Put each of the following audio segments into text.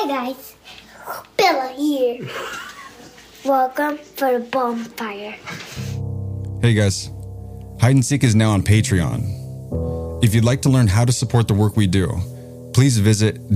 guys, Bella here. Welcome for the bonfire. Hey guys, Hide and Seek is now on Patreon. If you'd like to learn how to support the work we do, please visit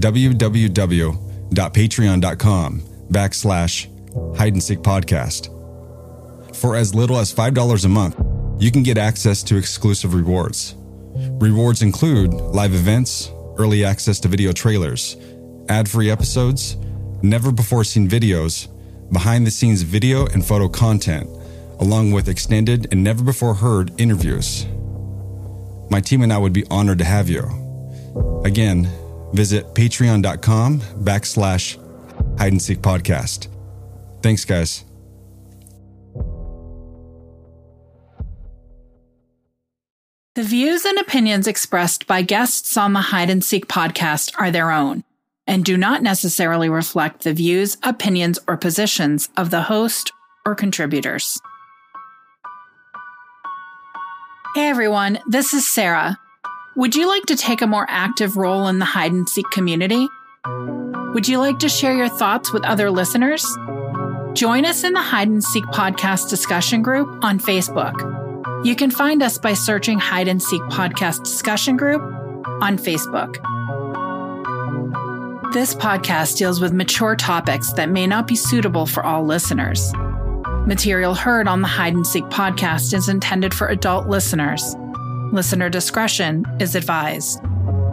www.patreon.com/Hide and Seek podcast. For as little as $5 a month, you can get access to exclusive rewards. Rewards include live events, early access to video trailers, ad-free episodes, never-before-seen videos, behind-the-scenes video and photo content, along with extended and never-before-heard interviews. My team and I would be honored to have you. Again, visit patreon.com/Hide and Seek podcast. Thanks, guys. The views and opinions expressed by guests on the Hide and Seek podcast are their own and do not necessarily reflect the views, opinions, or positions of the host or contributors. Hey everyone, this is Sarah. Would you like to take a more active role in the Hide and Seek community? Would you like to share your thoughts with other listeners? Join us in the Hide and Seek podcast discussion group on Facebook. You can find us by searching Hide and Seek podcast discussion group on Facebook. This podcast deals with mature topics that may not be suitable for all listeners. Material heard on the Hide and Seek podcast is intended for adult listeners. Listener discretion is advised.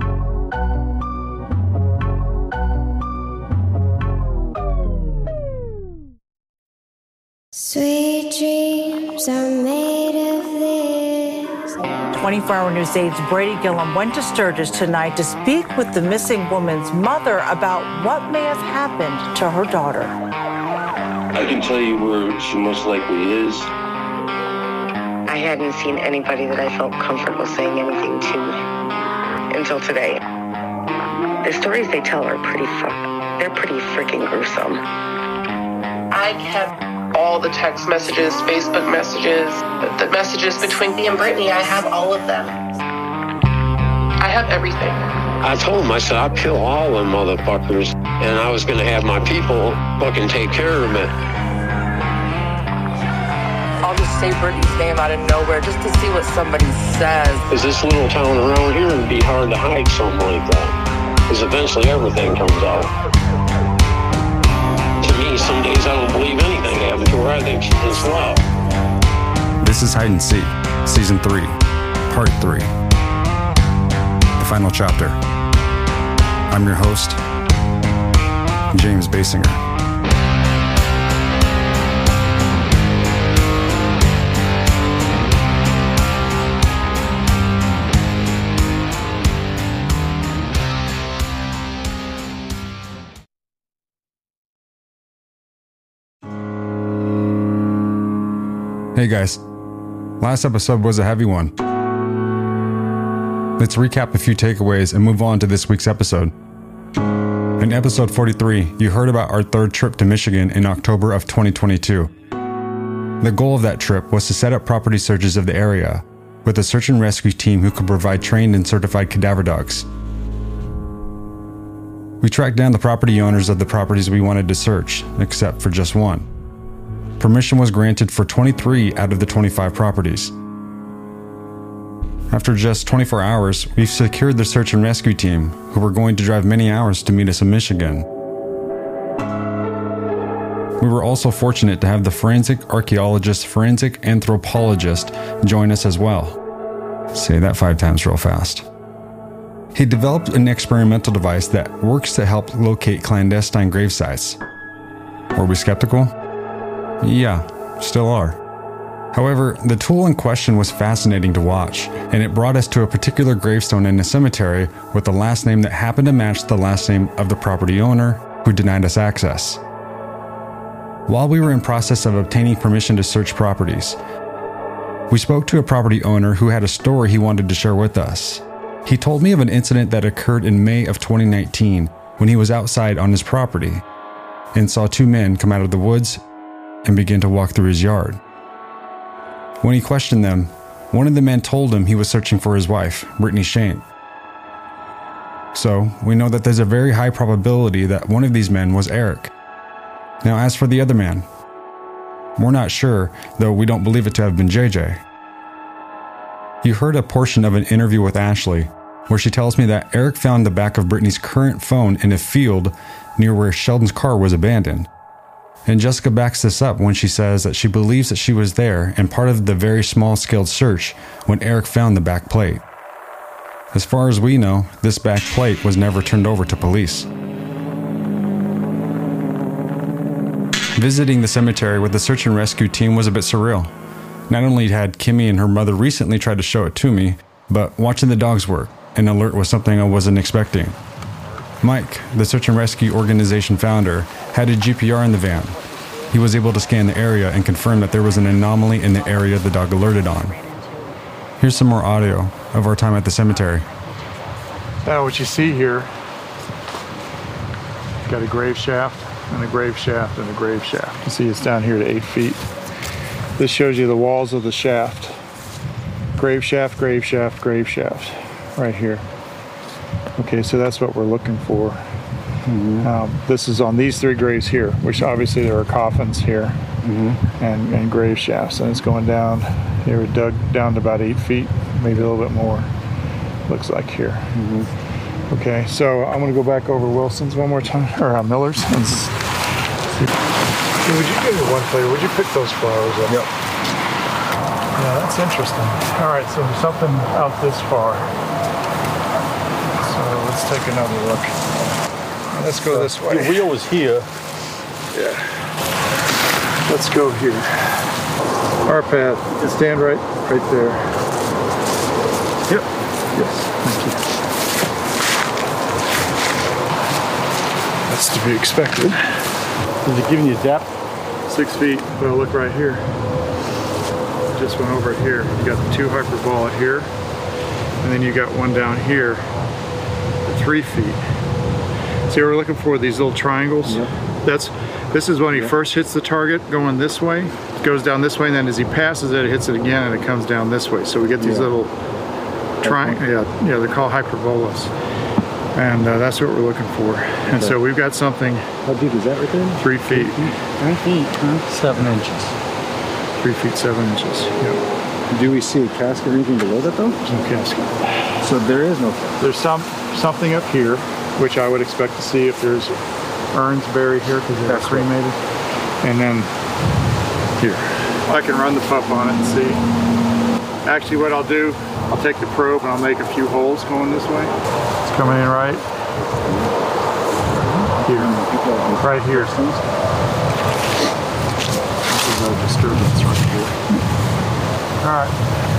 Sweet dreams are made of this. 24-hour News 8's Brady Gillum went to Sturgis tonight to speak with the missing woman's mother about what may have happened to her daughter. I can tell you where she most likely is. I hadn't seen anybody that I felt comfortable saying anything to until today. The stories they tell are they're pretty freaking gruesome. I kept all the text messages, Facebook messages, the messages between me and Brittany. I have all of them. I have everything. I told him, I said, I'll kill all them motherfuckers, and I was going to have my people fucking take care of it. I'll just say Brittany's name out of nowhere just to see what somebody says. Because this little town around here would be hard to hide something like that. Because eventually everything comes out. To me, some days I don't believe anything happened to her. I think it's love. This is Hide and Seek, Season 3, Part 3. The final chapter. I'm your host, James Basinger. Hey guys, last episode was a heavy one. Let's recap a few takeaways and move on to this week's episode. In episode 43, you heard about our third trip to Michigan in October of 2022. The goal of that trip was to set up property searches of the area with a search and rescue team who could provide trained and certified cadaver dogs. We tracked down the property owners of the properties we wanted to search, except for just one. Permission was granted for 23 out of the 25 properties. After just 24 hours, we've secured the search and rescue team, who were going to drive many hours to meet us in Michigan. We were also fortunate to have the forensic archaeologist, forensic anthropologist join us as well. Say that 5 times real fast. He developed an experimental device that works to help locate clandestine grave sites. Were we skeptical? Yeah, still are. However, the tool in question was fascinating to watch, and it brought us to a particular gravestone in a cemetery with the last name that happened to match the last name of the property owner who denied us access. While we were in process of obtaining permission to search properties, we spoke to a property owner who had a story he wanted to share with us. He told me of an incident that occurred in May of 2019 when he was outside on his property and saw 2 men come out of the woods and begin to walk through his yard. When he questioned them, one of the men told him he was searching for his wife, Brittany Shank. So we know that there's a very high probability that one of these men was Eric. Now, as for the other man, we're not sure, though we don't believe it to have been JJ. You heard a portion of an interview with Ashley where she tells me that Eric found the back of Brittany's current phone in a field near where Sheldon's car was abandoned. And Jessica backs this up when she says that she believes that she was there and part of the very small-scale search when Eric found the back plate. As far as we know, this back plate was never turned over to police. Visiting the cemetery with the search and rescue team was a bit surreal. Not only had Kimmy and her mother recently tried to show it to me, but watching the dogs work, an alert was something I wasn't expecting. Mike, the search and rescue organization founder, had a GPR in the van. He was able to scan the area and confirm that there was an anomaly in the area the dog alerted on. Here's some more audio of our time at the cemetery. Now what you see here, got a grave shaft and a grave shaft and a grave shaft. You see it's down here to 8 feet. This shows you the walls of the shaft. Grave shaft, grave shaft, grave shaft, right here. Okay, so that's what we're looking for. This is on these 3 graves here, which obviously there are coffins here and grave shafts, and it's going down. They were dug down to about 8 feet, maybe a little bit more, looks like here. Okay, so I'm going to go back over Wilson's one more time, or Miller's. And see. Would you give me one flavor? Would you pick those flowers up? Yep. Yeah, that's interesting. All right, so there's something out this far. So let's take another look. Let's go this way. The wheel was here. Yeah. Let's go here. Our path. Stand right there. Yep. Yes. Thank you. That's to be expected. Is it giving you depth? 6 feet. Well, look right here. Just went over it here. You got the 2 hyperbolic here, and then you got one down here at 3 feet. See, we're looking for these little triangles. Yep. This is when he first hits the target going this way. It goes down this way, and then as he passes it, it hits it again, and it comes down this way. So we get these little triangles. Yeah, they're called hyperbolas. And that's what we're looking for. And so we've got something. How deep is that right there? 3 feet. 3 feet, huh? 7 inches. 3 feet, 7 inches. Yep. Do we see a casket or anything below that though? There's no casket. So there is no casket. There's something up here, which I would expect to see if there's urns buried here because they're cremated. And then here. I can run the pup on it and see. Actually, what I'll do, I'll take the probe and I'll make a few holes going this way. It's coming in right here. Right here. This is no disturbance right here. Alright.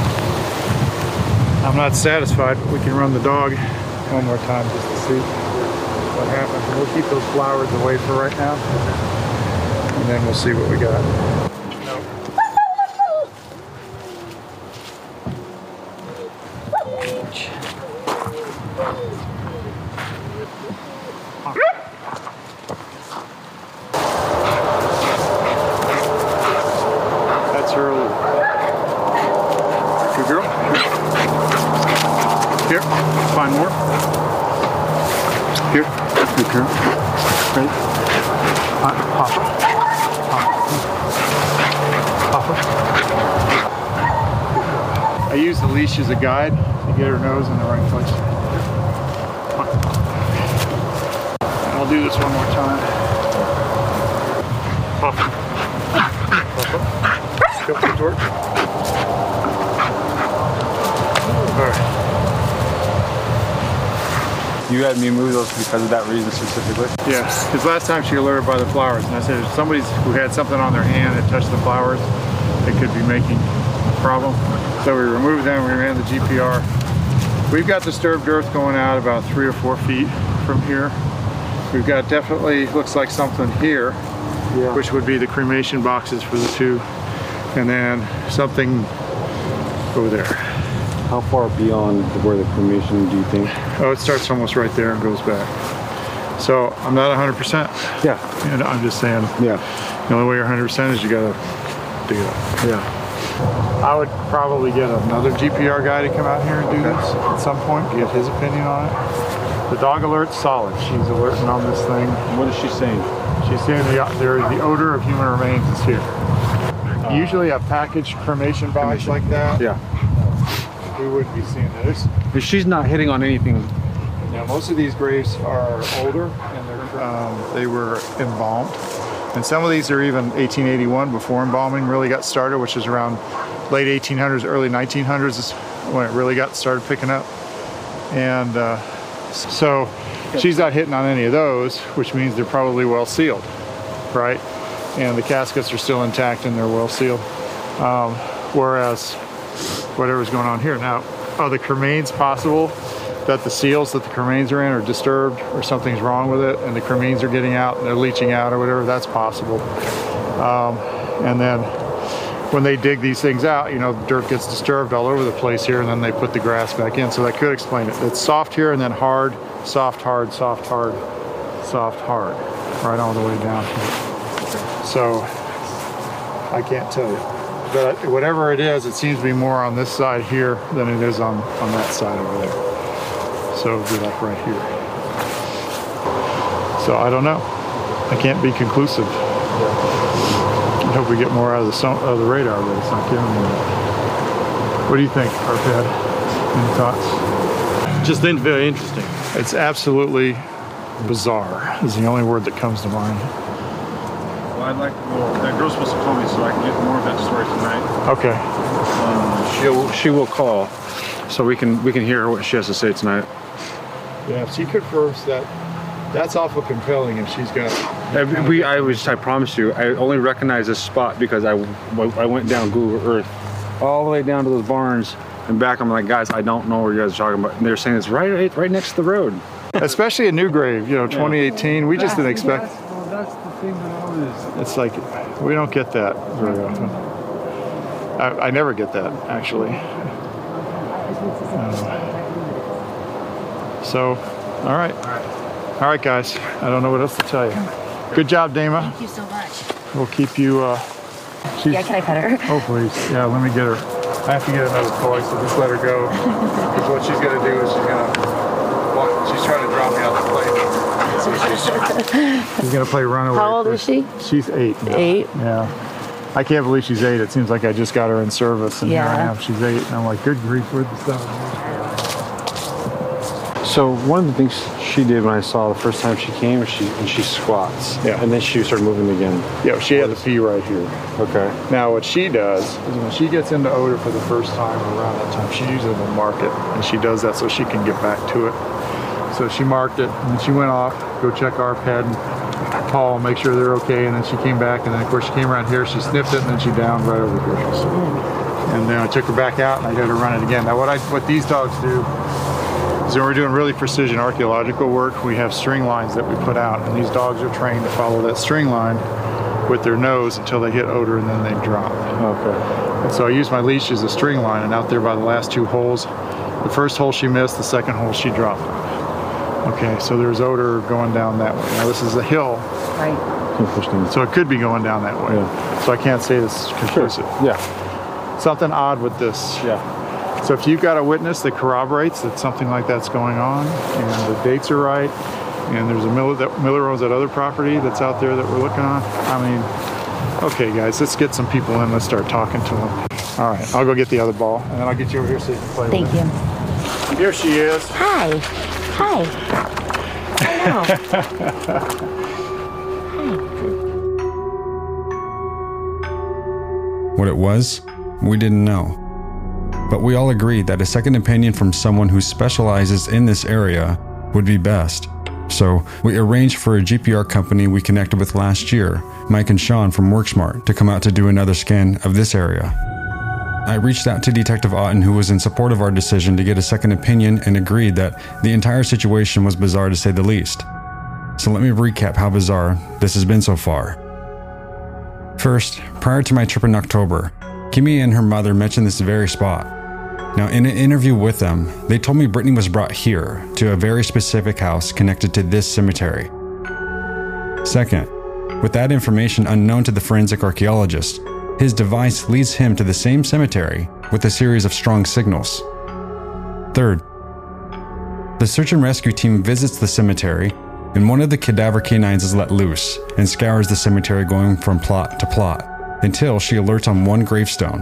I'm not satisfied, but we can run the dog one more time just to see what happens. And we'll keep those flowers away for right now. And then we'll see what we got. That's her. Good girl. Here, find more. Here, good girl. Right. Pop. I use the leash as a guide to get her nose in the right place. And I'll do this one more time. Pop. Go to the door. Alright. You had me move those because of that reason specifically? Yeah, because last time she alerted by the flowers, and I said if somebody who had something on their hand that touched the flowers, it could be making a problem. So we removed them, we ran the GPR. We've got disturbed earth going out about 3 or 4 feet from here. We've got definitely, looks like something here, which would be the cremation boxes for the 2. And then something over there. How far beyond where the cremation do you think? Oh, it starts almost right there and goes back. So I'm not 100%. Yeah. And I'm just saying. Yeah. The only way you're 100% is you gotta dig it up. Yeah. I would probably get another GPR guy to come out here and do this at some point, get his opinion on it. The dog alert's solid. She's alerting on this thing. What is she saying? She's saying the odor of human remains is here. Usually a packaged cremation box like that, Yeah. we wouldn't be seeing this. But she's not hitting on anything. Now, most of these graves are older, and they were embalmed. And some of these are even 1881, before embalming really got started, which is around late 1800s, early 1900s is when it really got started picking up. And so she's not hitting on any of those, which means they're probably well sealed, right? And the caskets are still intact and they're well sealed. Whereas whatever's going on here. Now, are the cremains possible that the seals that the cremains are in are disturbed or something's wrong with it and the cremains are getting out and they're leaching out or whatever? That's possible. And then when they dig these things out, you know, dirt gets disturbed all over the place here, and then they put the grass back in. So that could explain it. It's soft here and then hard, soft, hard, soft, hard, soft, hard, right all the way down here. So I can't tell you. But whatever it is, it seems to be more on this side here than it is on that side over there. So it'd be like right here. So I don't know. I can't be conclusive. I hope we get more out of the radar, but it's not giving me that. What do you think, Arpad? Any thoughts? Just very interesting. It's absolutely bizarre is the only word that comes to mind. Well, that girl's supposed to call me so I can get more of that story tonight. Okay. She will call, so we can hear what she has to say tonight. Yeah, if she confirms that, that's awful compelling if she's got... I promise you, I only recognize this spot because I went down Google Earth all the way down to those barns and back. I'm like, guys, I don't know what you guys are talking about. And they're saying it's right next to the road. Especially a new grave, you know, 2018. We just didn't expect... That's the thing that always... It's like, we don't get that very often. I never get that, actually. So, all right. All right, guys. I don't know what else to tell you. Good job, Dama. Thank you so much. We'll keep you... Yeah, can I pet her? Oh, please. Yeah, let me get her. I have to get another toy, so just let her go. Because what she's going to do is she's trying to drop me off the plane. So she's going to play runaway. How old is she? She's 8 now. 8? Yeah. I can't believe she's 8. It seems like I just got her in service, and here I am. She's 8, and I'm like, good grief, where'd the stuff? So one of the things she did when I saw the first time she came, she squats. Yeah. And then she started moving again. Yeah, she had to pee right here. Okay. Now what she does is when she gets into odor for the first time or around that time, she usually will mark it. And she does that so she can get back to it. So she marked it, and then she went off, go check Arpad and Paul, make sure they're okay, and then she came back, and then of course she came around here, she sniffed it, and then she downed right over here. And then I took her back out, and I got her run it again. Now what these dogs do, so we're doing really precision archaeological work. We have string lines that we put out, and these dogs are trained to follow that string line with their nose until they hit odor, and then they drop. Okay. And so I use my leash as a string line, and out there by the last 2 holes, the first hole she missed, the second hole she dropped. Okay, so there's odor going down that way. Now this is a hill. Right. Interesting. So it could be going down that way. Yeah. So I can't say this is conclusive. Sure. Yeah. Something odd with this. Yeah. So if you've got a witness that corroborates that something like that's going on, and the dates are right, and there's a Miller owns that other property that's out there that we're looking on, I mean, okay guys, let's get some people in, let's start talking to them. All right, I'll go get the other ball, and then I'll get you over here so you can play Thank with it. you. Here she is. Hi. Hi. Hello. What it was, we didn't know. But we all agreed that a second opinion from someone who specializes in this area would be best. So we arranged for a GPR company we connected with last year, Mike and Sean from WorkSmart, to come out to do another scan of this area. I reached out to Detective Otten, who was in support of our decision to get a second opinion, and agreed that the entire situation was bizarre to say the least. So let me recap how bizarre this has been so far. First, prior to my trip in October, Kimmy and her mother mentioned this very spot. Now, in an interview with them, they told me Brittany was brought here to a very specific house connected to this cemetery. Second, with that information unknown to the forensic archaeologist, his device leads him to the same cemetery with a series of strong signals. Third, The search and rescue team visits the cemetery, and one of the cadaver canines is let loose and scours the cemetery, going from plot to plot, until she alerts on one gravestone.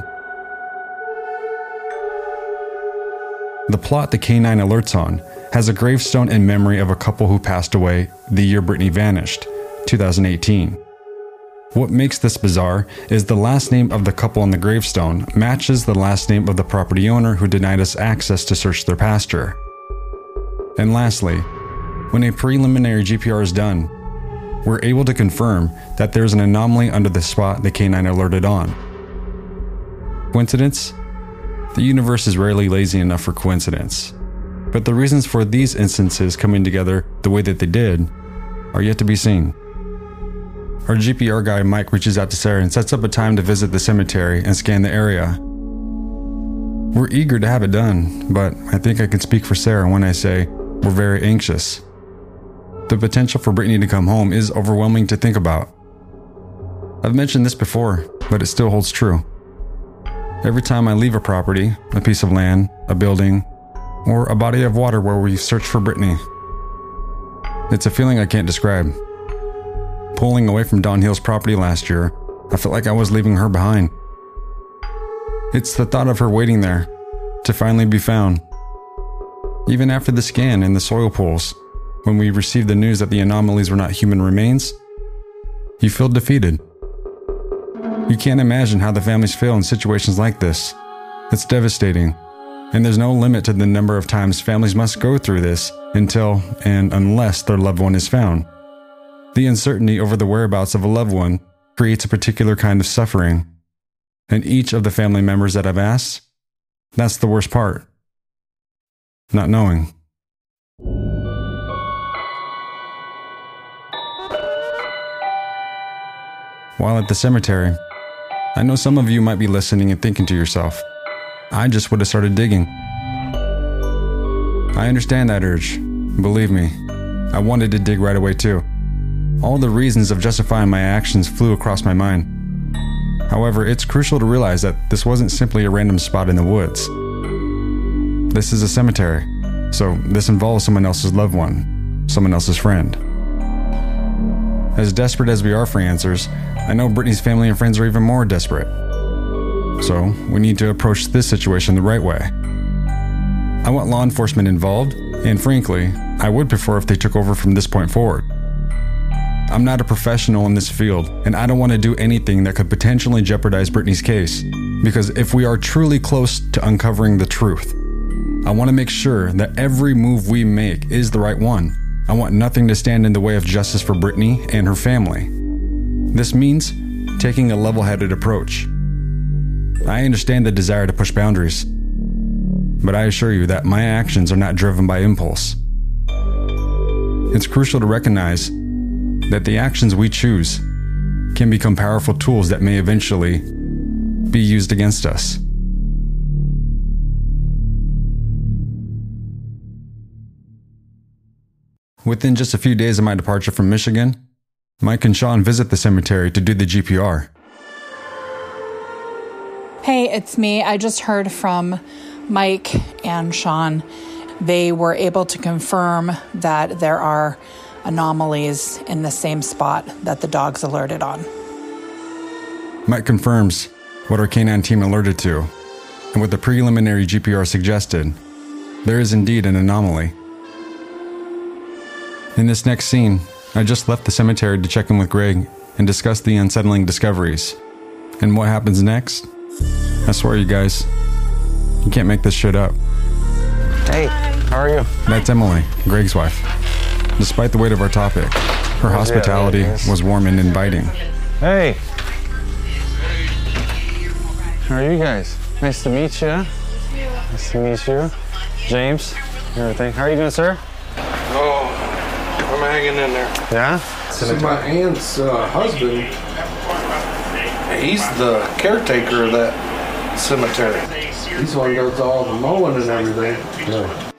The plot the canine alerts on has a gravestone in memory of a couple who passed away the year Brittany vanished, 2018. What makes this bizarre is the last name of the couple on the gravestone matches the last name of the property owner who denied us access to search their pasture. And lastly, when a preliminary GPR is done, we're able to confirm that there's an anomaly under the spot the canine alerted on. Coincidence? The universe is rarely lazy enough for coincidence. But the reasons for these instances coming together the way that they did are yet to be seen. Our GPR guy Mike reaches out to Sarah and sets up a time to visit the cemetery and scan the area. We're eager to have it done, but I think I can speak for Sarah when I say we're very anxious. The potential for Brittany to come home is overwhelming to think about. I've mentioned this before, but it still holds true. Every time I leave a property, a piece of land, a building, or a body of water where we search for Brittany, it's a feeling I can't describe. Pulling away from Dawn Hill's property last year, I felt like I was leaving her behind. It's the thought of her waiting there, to finally be found. Even after the scan and the soil pools, when we received the news that the anomalies were not human remains, you feel defeated. You can't imagine how the families feel in situations like this. It's devastating, and there's no limit to the number of times families must go through this until and unless their loved one is found. The uncertainty over the whereabouts of a loved one creates a particular kind of suffering, and each of the family members that I've asked, that's the worst part. Not knowing. While at the cemetery, I know some of you might be listening and thinking to yourself, I just would have started digging. I understand that urge. Believe me, I wanted to dig right away too. All the reasons of justifying my actions flew across my mind. However, it's crucial to realize that this wasn't simply a random spot in the woods. This is a cemetery, so this involves someone else's loved one, someone else's friend. As desperate as we are for answers, I know Brittany's family and friends are even more desperate. So, we need to approach this situation the right way. I want law enforcement involved, and frankly, I would prefer if they took over from this point forward. I'm not a professional in this field, and I don't want to do anything that could potentially jeopardize Brittany's case, because if we are truly close to uncovering the truth, I want to make sure that every move we make is the right one. I want nothing to stand in the way of justice for Brittany and her family. This means taking a level-headed approach. I understand the desire to push boundaries, but I assure you that my actions are not driven by impulse. It's crucial to recognize that the actions we choose can become powerful tools that may eventually be used against us. Within just a few days of my departure from Michigan, Mike and Sean visit the cemetery to do the GPR. Hey, it's me. I just heard from Mike and Sean. They were able to confirm that there are anomalies in the same spot that the dogs alerted on. Mike confirms what our canine team alerted to, and what the preliminary GPR suggested. There is indeed an anomaly. In this next scene, I just left the cemetery to check in with Greg and discuss the unsettling discoveries. And what happens next? I swear, you guys, you can't make this shit up. Hey, how are you? That's Emily, Greg's wife. Despite the weight of our topic, her hospitality was warm and inviting. Hey. How are you guys? Nice to meet you. Nice to meet you. James, everything. How are you doing, sir? Oh, I'm hanging in there. Yeah? So my aunt's husband, he's the caretaker of that cemetery. He's the one who does all the mowing and everything. Yeah.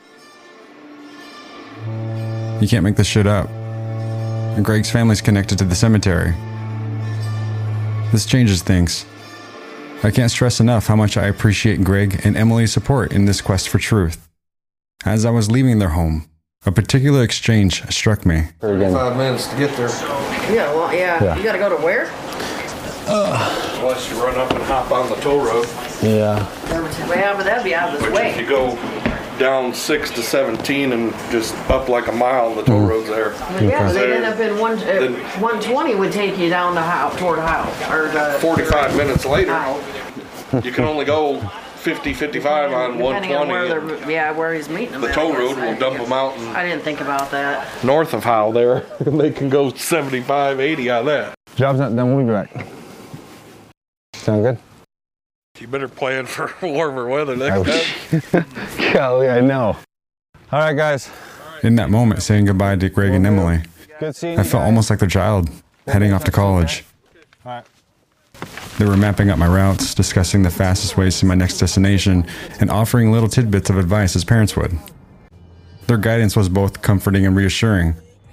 You can't make this shit up. And Greg's family's connected to the cemetery. This changes things. I can't stress enough how much I appreciate Greg and Emily's support in this quest for truth. As I was leaving their home, a particular exchange struck me. 5 minutes to get there. Yeah, well, yeah. You gotta go to where? Unless you run up and hop on the toll road. Yeah. Well, but that'd be out of his way. If you go down 6 to 17 and just up like a mile, the toll road's there. Yeah, but they'd end up in 120 would take you down the house, toward house. Or the 45 minutes later, you can only go 50, 55 on depending on 120. where he's meeting them. The toll road will dump them out I didn't think about that. north of Howell there. They can go 75, 80 out of that. Job's not done. We'll be back. Sound good? You better plan for warmer weather next time. Golly, I know. All right, guys. In that moment, saying goodbye to Greg and Emily, Good seeing I you felt guys. almost like their child, heading off to college. All right. They were mapping out my routes, discussing the fastest ways to my next destination, and offering little tidbits of advice as parents would. Their guidance was both comforting and reassuring.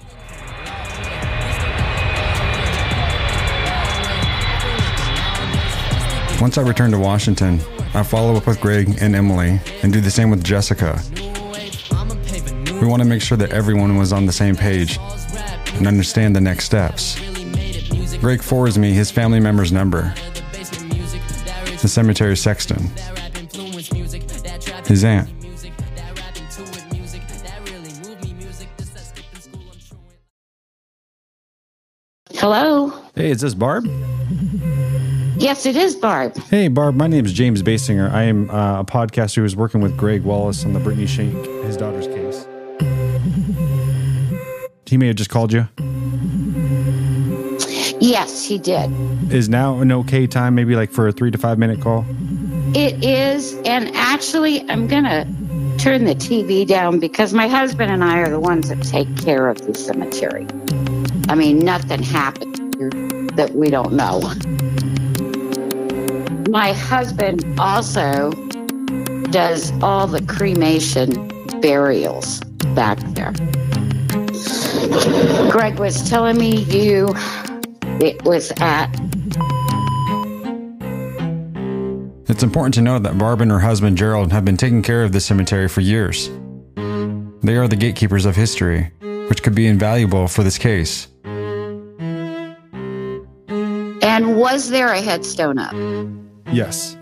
Once I return to Washington, I follow up with Greg and Emily and do the same with Jessica. We want to make sure that everyone was on the same page and understand the next steps. Greg forwards me his family member's number, the cemetery sexton, his aunt. Hello? Hey, is this Barb? Yes, it is Barb. Hey, Barb, my name is James Basinger. I am a podcaster who is working with Greg Wallace on the Brittany Shank, his daughter's case. He may have just called you. Yes, he did. Is now an okay time, maybe like for a 3 to 5 minute call? It is, and actually, I'm going to turn the TV down because my husband and I are the ones that take care of the cemetery. I mean, nothing happened here that we don't know. My husband also does all the cremation burials back there. Greg was telling me it was at... It's important to know that Barb and her husband Gerald have been taking care of this cemetery for years. They are the gatekeepers of history, which could be invaluable for this case. And was there a headstone up? Yes.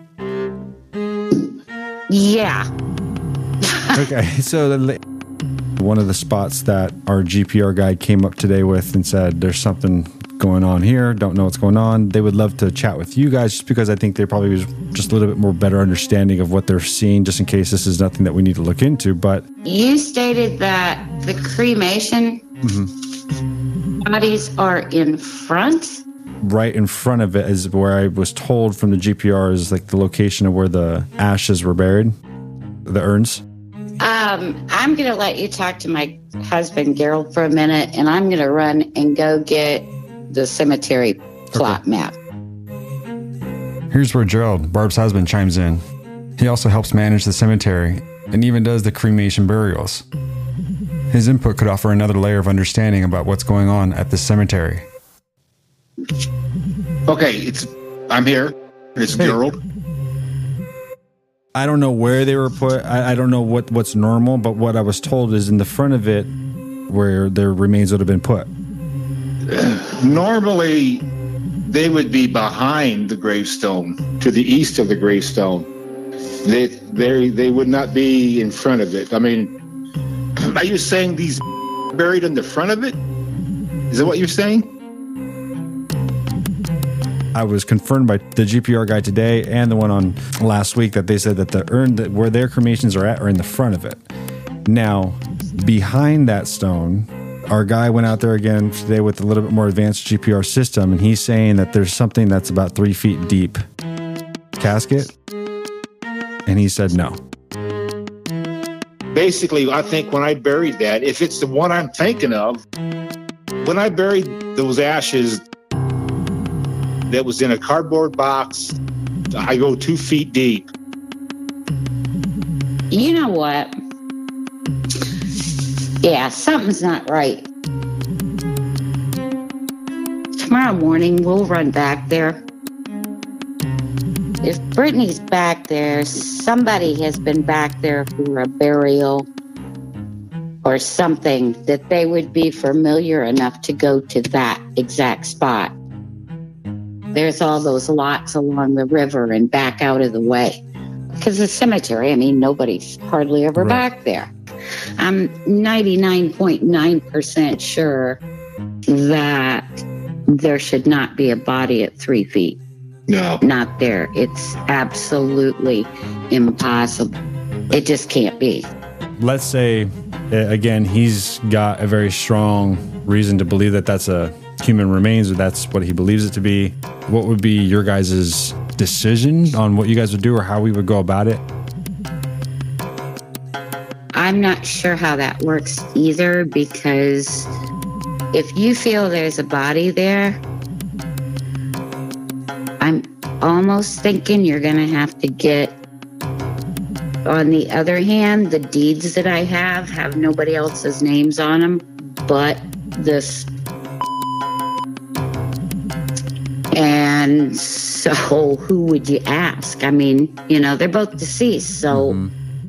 Yeah. Okay, so one of the spots that our GPR guy came up today with and said, there's something going on here, don't know what's going on. They would love to chat with you guys just because I think they probably was just a little bit more better understanding of what they're seeing, just in case this is nothing that we need to look into. But You stated that the cremation bodies are in front? right in front of it is where I was told from the GPR is like the location of where the ashes were buried, the urns. I'm going to let you talk to my husband, Gerald, for a minute, and I'm going to run and go get the cemetery plot map. Here's where Gerald, Barb's husband, chimes in. He also helps manage the cemetery and even does the cremation burials. His input could offer another layer of understanding about what's going on at this cemetery. Okay, I'm here. It's Gerald. I don't know where they were put. I don't know what's normal, but what I was told is in the front of it where their remains would have been put. Normally, they would be behind the gravestone, to the east of the gravestone. They would not be in front of it. I mean, are you saying these buried in the front of it? Is that what you're saying? I was confirmed by the GPR guy today and the one on last week that they said that the urn that where their cremations are at are in the front of it. Now, behind that stone, our guy went out there again today with a little bit more advanced GPR system, and he's saying that there's something that's about 3 feet deep casket, and he said no. Basically, I think when I buried that, if it's the one I'm thinking of, when I buried those ashes that was in a cardboard box, I go 2 feet deep. You know what? Yeah, something's not right. Tomorrow morning, we'll run back there. If Brittany's back there, somebody has been back there for a burial. or something, that they would be familiar enough to go to that exact spot. There's all those lots along the river and back out of the way. Because the cemetery, I mean, nobody's hardly ever back there. I'm 99.9% sure that there should not be a body at 3 feet. No. Not there. It's absolutely impossible. It just can't be. Let's say, again, he's got a very strong reason to believe that that's a human remains, or that's what he believes it to be. What would be your guys' decision on what you guys would do or how we would go about it? I'm not sure how that works either, because if you feel there's a body there, I'm almost thinking you're going to have to get. On the other hand, the deeds that I have nobody else's names on them but this. And so who would you ask? I mean, you know, they're both deceased. So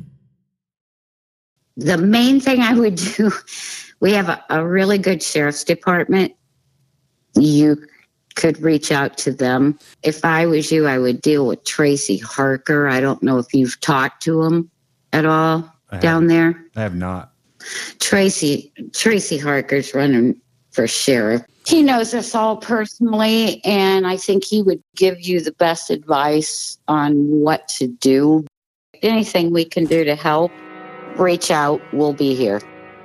the main thing I would do, we have a really good sheriff's department. You could reach out to them. If I was you, I would deal with Tracy Harker. I don't know if you've talked to him at all down there. I have not. Tracy Harker's running for sheriff. He knows us all personally, and I think he would give you the best advice on what to do. Anything we can do to help, reach out. We'll be here.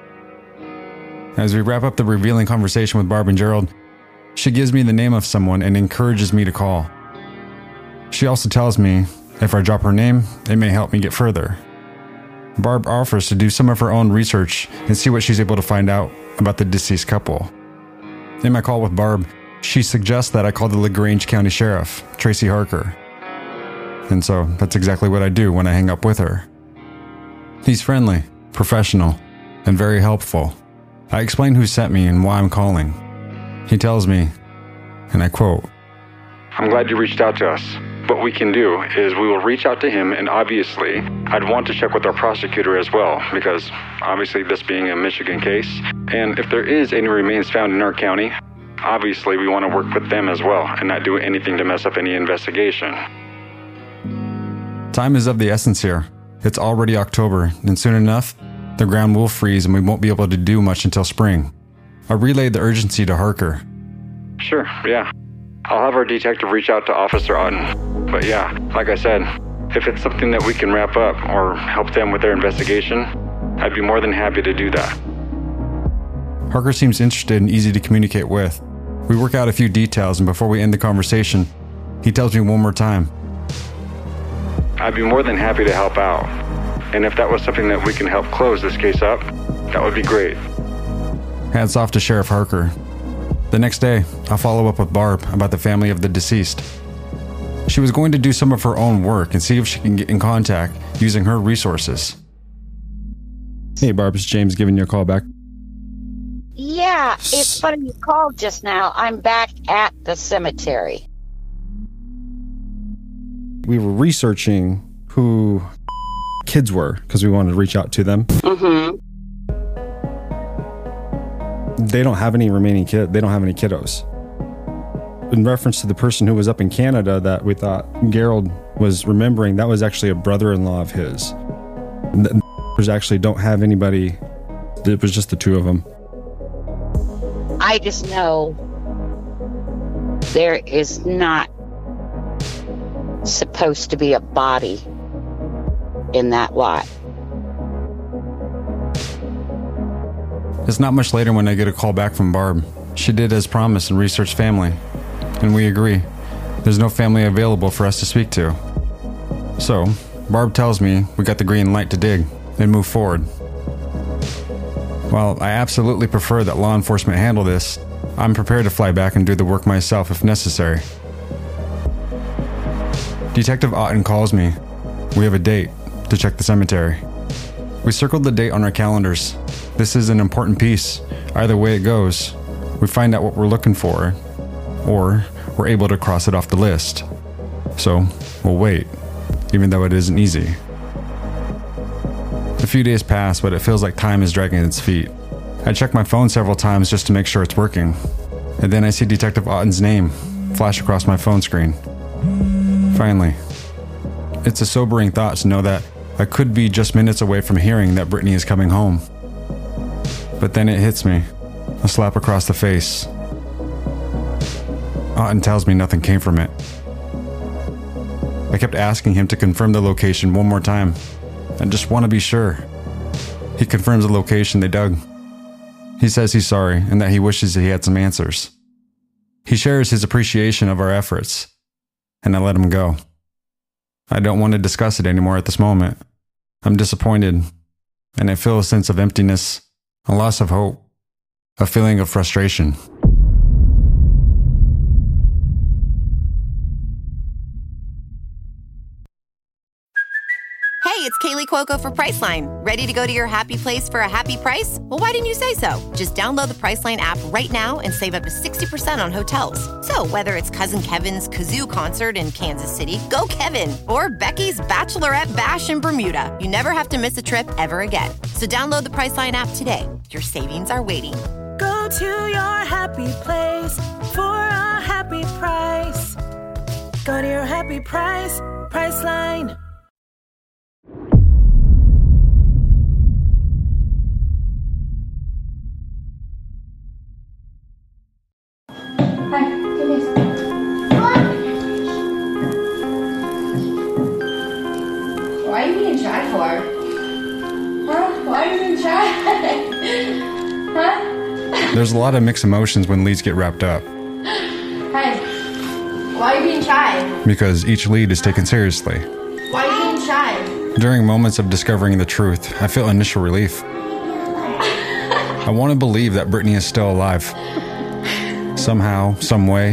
As we wrap up the revealing conversation with Barb and Gerald, she gives me the name of someone and encourages me to call. She also tells me if I drop her name, it may help me get further. Barb offers to do some of her own research and see what she's able to find out about the deceased couple. In my call with Barb, she suggests that I call the LaGrange County Sheriff, Tracy Harker. And so that's exactly what I do when I hang up with her. He's friendly, professional, and very helpful. I explain who sent me and why I'm calling. He tells me, and I quote, I'm glad you reached out to us. What we can do is we will reach out to him, and obviously I'd want to check with our prosecutor as well, because obviously this being a Michigan case, and if there is any remains found in our county, obviously we want to work with them as well and not do anything to mess up any investigation. Time is of the essence here. It's already October, and soon enough, the ground will freeze and we won't be able to do much until spring. I relayed the urgency to Harker. Sure, yeah. I'll have our detective reach out to Officer Otten. But yeah, like I said, if it's something that we can wrap up or help them with their investigation, I'd be more than happy to do that. Harker seems interested and easy to communicate with. We work out a few details, and before we end the conversation, he tells me one more time. I'd be more than happy to help out. And if that was something that we can help close this case up, that would be great. Hats off to Sheriff Harker. The next day, I follow up with Barb about the family of the deceased. She was going to do some of her own work and see if she can get in contact using her resources. Hey Barb, it's James giving you a call back. Yeah, it's funny you called just now. I'm back at the cemetery. We were researching who kids were because we wanted to reach out to them. Mm-hmm. They don't have any remaining kids. They don't have any kiddos. In reference to the person who was up in Canada that we thought Gerald was remembering, that was actually a brother-in-law of his. The actually don't have anybody. It was just the two of them. I just know there is not supposed to be a body in that lot. It's not much later when I get a call back from Barb. She did as promised and researched family. And we agree. There's no family available for us to speak to. So, Barb tells me we got the green light to dig and move forward. While I absolutely prefer that law enforcement handle this, I'm prepared to fly back and do the work myself if necessary. Detective Otten calls me. We have a date to check the cemetery. We circled the date on our calendars. This is an important piece. Either way it goes, we find out what we're looking for, or we're able to cross it off the list. So, we'll wait, even though it isn't easy. If few days pass, but it feels like time is dragging its feet. I check my phone several times just to make sure it's working. And then I see Detective Otten's name flash across my phone screen. Finally. It's a sobering thought to know that I could be just minutes away from hearing that Brittany is coming home. But then it hits me. A slap across the face. Otten tells me nothing came from it. I kept asking him to confirm the location one more time. I just want to be sure. He confirms the location they dug. He says he's sorry and that he wishes he had some answers. He shares his appreciation of our efforts, and I let him go. I don't want to discuss it anymore at this moment. I'm disappointed, and I feel a sense of emptiness, a loss of hope, a feeling of frustration. Hey, it's Kaylee Cuoco for Priceline. Ready to go to your happy place for a happy price? Well, why didn't you say so? Just download the Priceline app right now and save up to 60% on hotels. So whether it's Cousin Kevin's Kazoo Concert in Kansas City, go Kevin, or Becky's Bachelorette Bash in Bermuda, you never have to miss a trip ever again. So download the Priceline app today. Your savings are waiting. Go to your happy place for a happy price. Go to your happy price, Priceline. Hi, do this. Why are you being shy for? Huh? Why are you being shy? Huh? There's a lot of mixed emotions when leads get wrapped up, Hi. Why are you being shy? because each lead is taken seriously. Why are you being shy? During moments of discovering the truth, I feel initial relief. I want to believe that Brittany is still alive. Somehow, some way,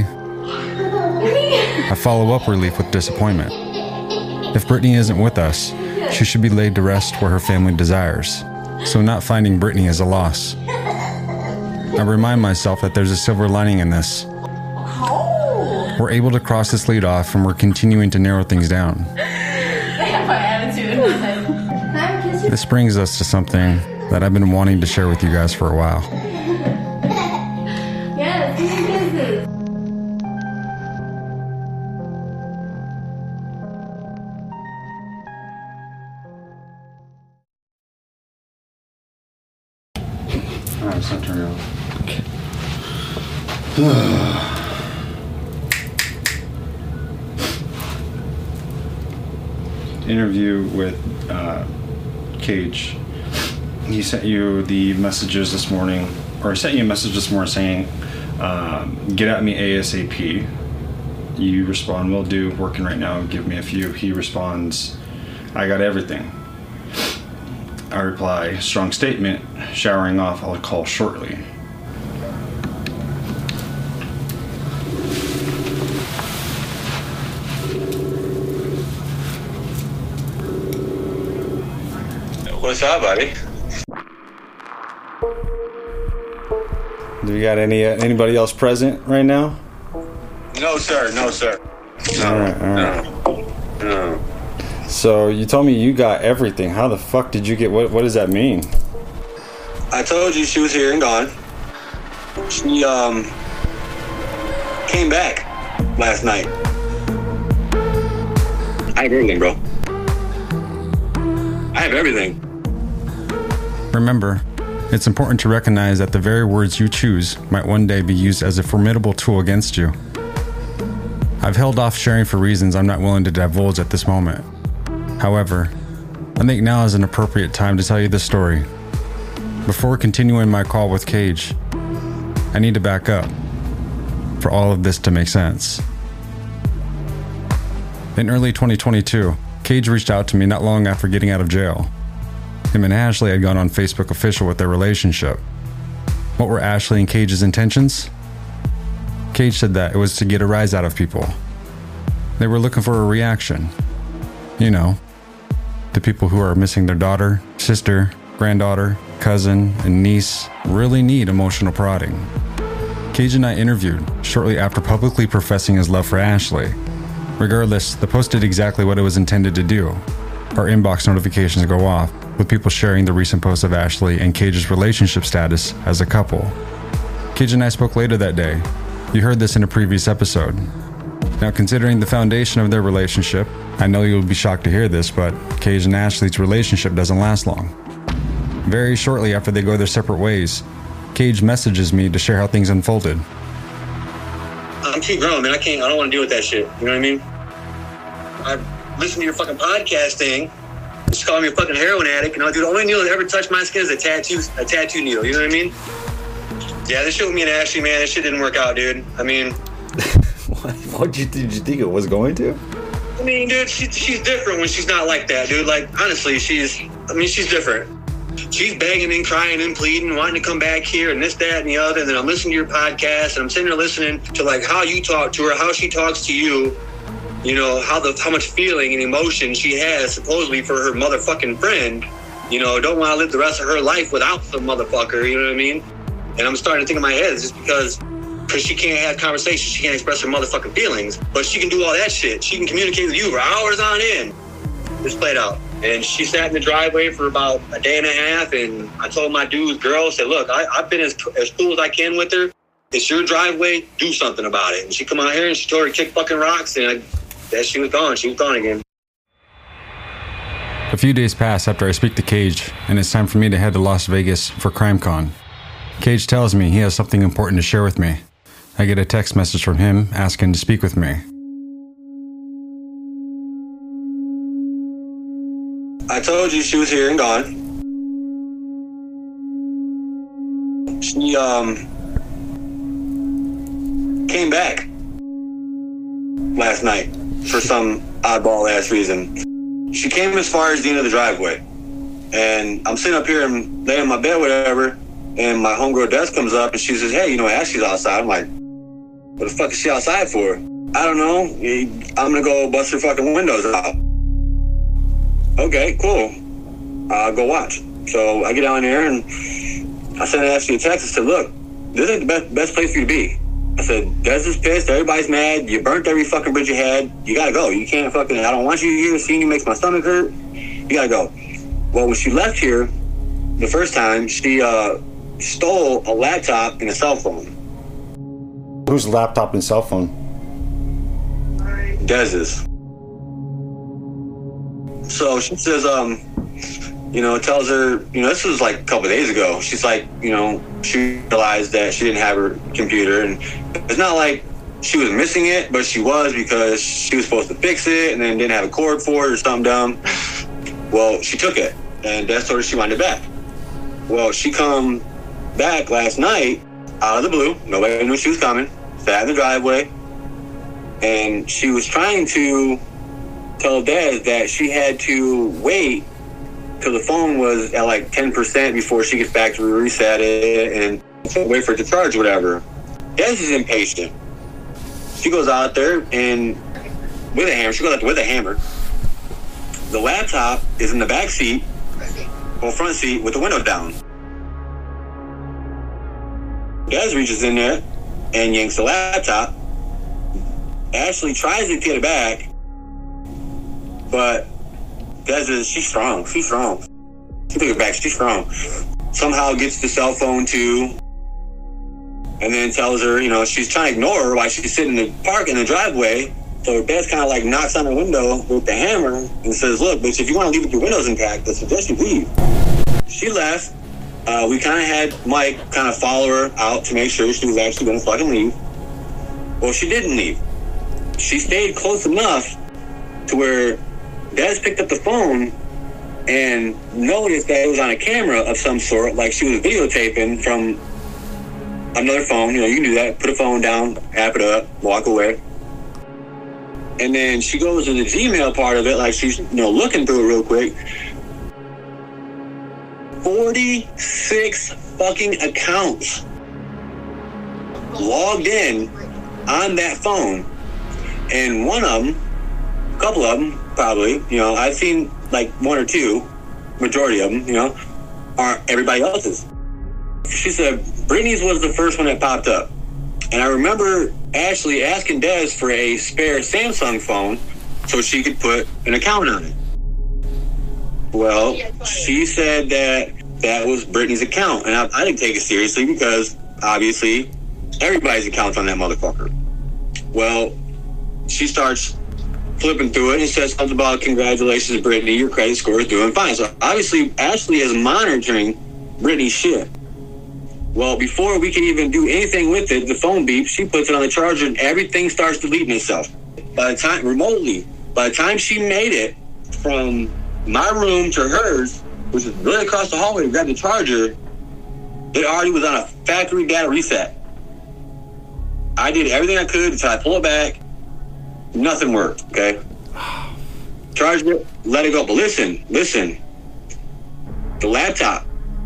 I follow up relief with disappointment. If Brittany isn't with us, she should be laid to rest where her family desires. So not finding Brittany is a loss. I remind myself that there's a silver lining in this. We're able to cross this lead off and we're continuing to narrow things down. I have my attitude. This brings us to something that I've been wanting to share with you guys for a while. Yes, give me kisses. Alright, center around. Interview with Cage. He sent you the messages this morning, or sent you a message this morning saying, get at me ASAP. You respond, will do, working right now, give me a few. He responds, I got everything. I reply, strong statement, showering off, I'll call shortly. What's up, buddy? Do we got anybody else present right now? No, sir. No, sir. All right. No. So you told me you got everything. How the fuck did you get? What does that mean? I told you she was here and gone. She came back last night. I have everything, bro. I have everything. Remember, it's important to recognize that the very words you choose might one day be used as a formidable tool against you. I've held off sharing for reasons I'm not willing to divulge at this moment. However, I think now is an appropriate time to tell you this story. Before continuing my call with Cage, I need to back up for all of this to make sense. In early 2022, Cage reached out to me not long after getting out of jail. Him and Ashley had gone on Facebook official with their relationship. What were Ashley and Cage's intentions? Cage said that it was to get a rise out of people. They were looking for a reaction. You know, the people who are missing their daughter, sister, granddaughter, cousin, and niece really need emotional prodding. Cage and I interviewed shortly after publicly professing his love for Ashley. Regardless, the post did exactly what it was intended to do. Our inbox notifications go off, with people sharing the recent posts of Ashley and Cage's relationship status as a couple. Cage and I spoke later that day. You heard this in a previous episode. Now, considering the foundation of their relationship, I know you'll be shocked to hear this, but Cage and Ashley's relationship doesn't last long. Very shortly after they go their separate ways, Cage messages me to share how things unfolded. I'm too grown, man. I don't want to deal with that shit. You know what I mean? I listen to your fucking podcast thing. Just call me a fucking heroin addict. You know, dude, the only needle that ever touched my skin is a tattoo needle. You know what I mean? Yeah, this shit with me and Ashley, man, this shit didn't work out, dude. I mean... What did you think it was going to? I mean, dude, she's different when she's not like that, dude. Like, honestly, she's different. She's begging and crying and pleading, wanting to come back here and this, that, and the other. And then I'm listening to your podcast and I'm sitting there listening to like how you talk to her, how she talks to you, you know, how much feeling and emotion she has supposedly for her motherfucking friend. You know, don't want to live the rest of her life without the motherfucker, you know what I mean? And I'm starting to think in my head, it's just because she can't have conversations, she can't express her motherfucking feelings, but she can do all that shit. She can communicate with you for hours on end. Just played out. And she sat in the driveway for about a day and a half, and I told my dude's girl, I said, look, I've been as cool as I can with her. It's your driveway, do something about it. And she come out here and she told her to kick fucking rocks, and she was gone. She was gone again. A few days pass after I speak to Cage, and it's time for me to head to Las Vegas for CrimeCon. Cage tells me he has something important to share with me. I get a text message from him asking to speak with me. I told you she was here and gone. She came back last night for some oddball ass reason. She came as far as the end of the driveway. And I'm sitting up here and laying in my bed, whatever, and my homegirl Des comes up and she says, hey, you know, Ashley's outside. I'm like, what the fuck is she outside for? I don't know. I'm gonna go bust her fucking windows out. Okay, cool. I'll go watch. So I get down there and I sent Ashley a text and said, look, this ain't the best place for you to be. I said, Des is pissed, everybody's mad, you burnt every fucking bridge you had, you gotta go. You can't fucking, I don't want you here, seeing you makes my stomach hurt, you gotta go. Well, when she left here, the first time, she stole a laptop and a cell phone. Whose laptop and cell phone? Dez's. So she says, you know, tells her, you know, this was like a couple of days ago. She's like, you know, she realized that she didn't have her computer. And it's not like she was missing it, but she was, because she was supposed to fix it and then didn't have a cord for it or something dumb. Well, she took it, and Des told her she wanted it back. Well, she come back last night out of the blue. Nobody knew she was coming. Sat in the driveway. And she was trying to tell Des that she had to wait till the phone was at like 10% before she gets back to reset it and wait for it to charge or whatever. Des is impatient. She goes out there and with a hammer. She goes out there with a hammer. The laptop is in the back seat or front seat with the window down. Des reaches in there and yanks the laptop. Ashley tries to get it back, but she's strong. She took it back. She's strong. Somehow gets the cell phone too, and then tells her, you know, she's trying to ignore her while she's sitting in the park in the driveway. So Des kind of like knocks on her window with the hammer and says, look, bitch, if you want to leave with your windows intact, I suggest you leave. She left. We kind of had Mike kind of follow her out to make sure she was actually going to fucking leave. Well, she didn't leave. She stayed close enough to where Des picked up the phone and noticed that it was on a camera of some sort, like she was videotaping from another phone. You know, you can do that. Put a phone down, app it up, walk away. And then she goes to the Gmail part of it, like she's, you know, looking through it real quick. 46 fucking accounts logged in on that phone. And one of them, a couple of them, probably, you know, I've seen like one or two, majority of them, you know, are everybody else's. She said Brittany's was the first one that popped up. And I remember Ashley asking Des for a spare Samsung phone so she could put an account on it. Well, she said that was Brittany's account, and I didn't take it seriously because obviously everybody's account's on that motherfucker. Well, she starts flipping through it and it says something about congratulations, Brittany, your credit score is doing fine. So obviously Ashley is monitoring Brittany's shit. Well, before we can even do anything with it, the phone beeps, she puts it on the charger and everything starts deleting itself. By the time she made it from my room to hers, which is really across the hallway to grab the charger, it already was on a factory data reset. I did everything I could until I pull it back. Nothing worked, okay? Charged it, let it go. But listen. The laptop,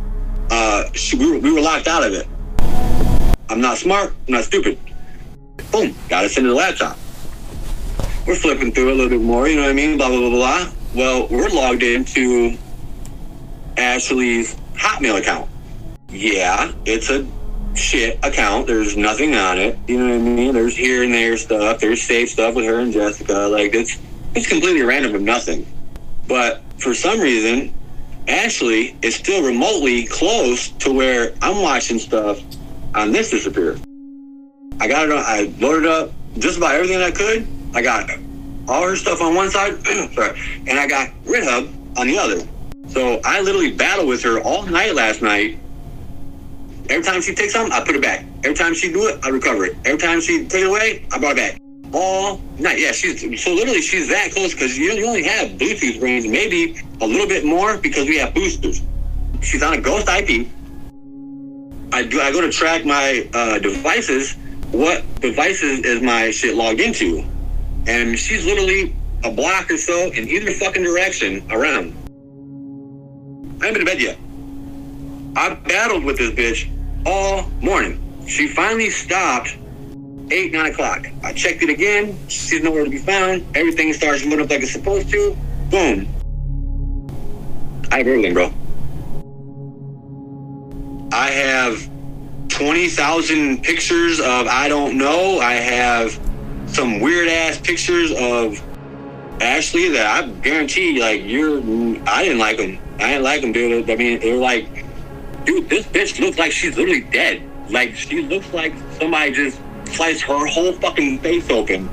we were locked out of it. I'm not smart, I'm not stupid. Boom, got us into the laptop. We're flipping through it a little bit more, you know what I mean? Blah, blah, blah, blah. Well, we're logged into Ashley's Hotmail account. Yeah, it's a shit account. There's nothing on it. You know what I mean? There's here and there stuff. There's safe stuff with her and Jessica. Like, it's completely random and nothing. But for some reason, Ashley is still remotely close to where I'm watching stuff on this disappear. I got it on, I loaded up just about everything I could. I got all her stuff on one side, sorry, and I got GitHub on the other. So I literally battled with her all night last night. Every time she takes something, I put it back. Every time she do it, I recover it. Every time she take it away, I brought it back. All night. Yeah, she's that close because you only have Bluetooth range, maybe a little bit more because we have boosters. She's on a ghost IP. I go to track my devices. What devices is my shit logged into? And she's literally a block or so in either fucking direction around. I ain't been to bed yet. I battled with this bitch all morning. She finally stopped 8, 9 o'clock. I checked it again. She's nowhere to be found. Everything starts moving up like it's supposed to. Boom. I have everything, bro. I have 20,000 pictures of I don't know. I have some weird ass pictures of Ashley that I guarantee, like, I didn't like them. I didn't like them, dude. I mean, they were like, dude, this bitch looks like she's literally dead. Like, she looks like somebody just sliced her whole fucking face open.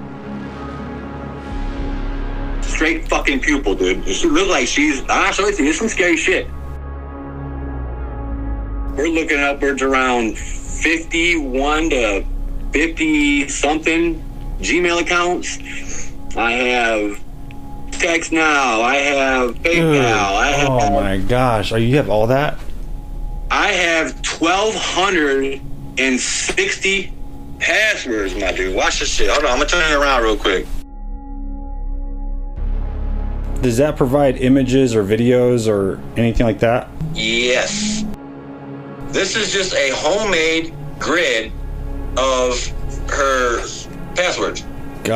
Straight fucking pupil, dude. She looks like I'll show it to you. It's some scary shit. We're looking upwards around 51 to 50 something Gmail accounts. I have Text Now. I have PayPal. Oh my gosh. You have all that? I have 1,260 passwords, my dude. Watch this shit. Hold on, I'm gonna turn it around real quick. Does that provide images or videos or anything like that? Yes. This is just a homemade grid of her passwords.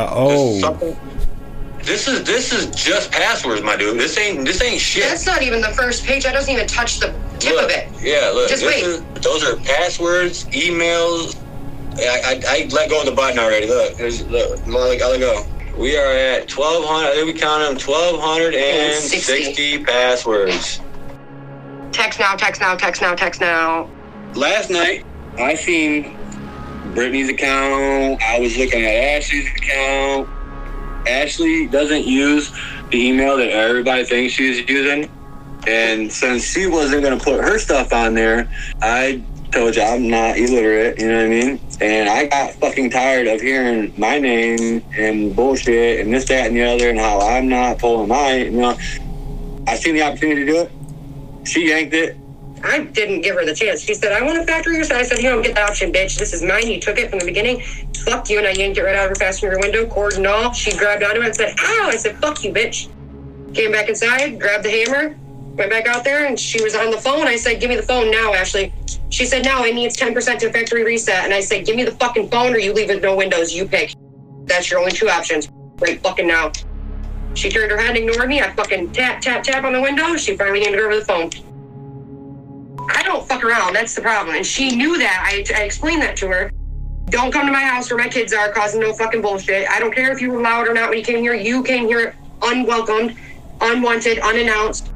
This is just passwords, my dude. This ain't shit. That's not even the first page. I doesn't even touch the tip of it. Yeah, look. Just wait. Those are passwords, emails. I let go of the button already. Look, I let go. We are at 1,200. We count them 1,260 passwords. Text now, text now, text now, text now. Last night, I seen Brittany's account. I was looking at Ashley's account. Ashley doesn't use the email that everybody thinks she's using. And since she wasn't going to put her stuff on there, I told you I'm not illiterate, you know what I mean? And I got fucking tired of hearing my name and bullshit and this, that, and the other and how I'm not pulling I seen the opportunity to do it. She yanked it. I didn't give her the chance. She said, I want a factory reset. I said, you don't get the option, bitch. This is mine. You took it from the beginning. Fuck you. And I yanked it right out of her passenger window, cord and all. She grabbed onto it and said, ow. I said, fuck you, bitch. Came back inside, grabbed the hammer, went back out there, and she was on the phone. I said, give me the phone now, Ashley. She said, no, it needs 10% to factory reset. And I said, give me the fucking phone or you leave it no windows. You pick. That's your only two options. Right fucking now. She turned her head and ignored me. I fucking tap, tap, tap on the window. She finally handed over the phone. I don't fuck around. That's the problem. And she knew that. I explained that to her. Don't come to my house where my kids are causing no fucking bullshit. I don't care if you were loud or not when you came here. You came here unwelcomed. unwanted, unannounced.